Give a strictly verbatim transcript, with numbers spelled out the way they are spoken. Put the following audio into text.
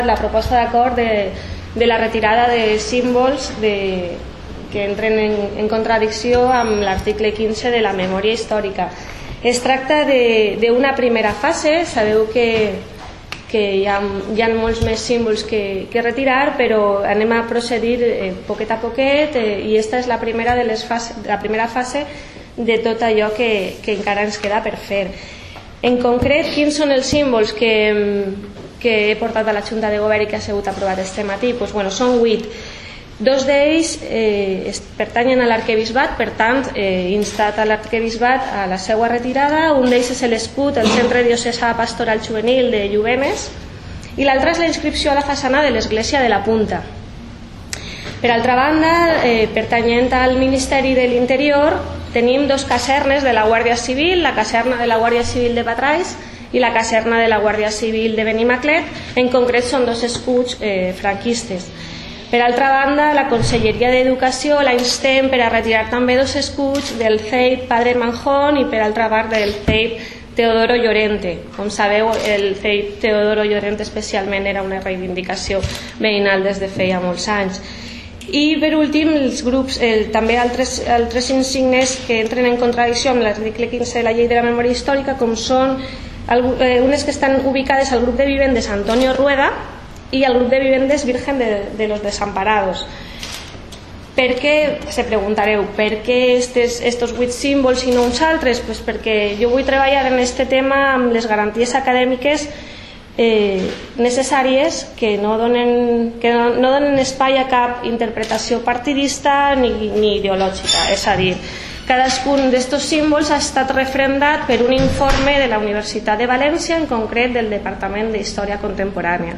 La proposta d'acord de, de la retirada de símbols de, que entren en, en contradicció amb l'article quinze de la memòria històrica. Es tracta d'una primera fase. Sabeu que, que hi, ha, hi ha molts més símbols que, que retirar, però anem a procedir eh, poquet a poquet eh, i aquesta és la primera, de les fase, la primera fase de tot allò que, que encara ens queda per fer. En concret, quins són els símbols que, que he portat a la Junta de Govern i que ha sigut aprovat este matí? Pues, bueno, són vuit. Dos d'ells eh, pertanyen a l'arquebisbat, per tant, eh, instat a l'arquebisbat a la seva retirada. Un d'ells és l'escut, el Centre Diocesà Pastoral Juvenil de Lluvenes, i l'altre és la inscripció a la façana de l'Església de la Punta. Per altra banda, eh, pertanyent al Ministeri de l'Interior, tenim dos casernes de la Guàrdia Civil, la caserna de la Guàrdia Civil de Patrais i la caserna de la Guàrdia Civil de Benimaclet. En concret són dos escuts eh, franquistes. Per altra banda, la Conselleria d'Educació la instem per a retirar també dos escuts del C E I P Padre Manjón i per altra part del C E I P Teodoro Llorente. Com sabeu, el C E I P Teodoro Llorente especialment era una reivindicació veïnal des de feia molts anys. I per últim, els grups, eh, també altres, altres insignes que entren en contradicció amb l'article quinze de la Llei de la Memòria Històrica, com són eh, unes que estan ubicades al grup de vivendes Antonio Rueda i al grup de vivendes Virgen de, de los Desamparados. Per què, se preguntareu, per què estes, estos vuit símbols i no uns altres? Pues perquè jo vull treballar en este tema amb les garanties acadèmiques Eh, necessàries que no donen, que no, no donen espai a cap interpretació partidista ni, ni ideològica. És a dir, cadascun d'estos símbols ha estat refrendat per un informe de la Universitat de València, en concret del Departament d'Història Contemporània.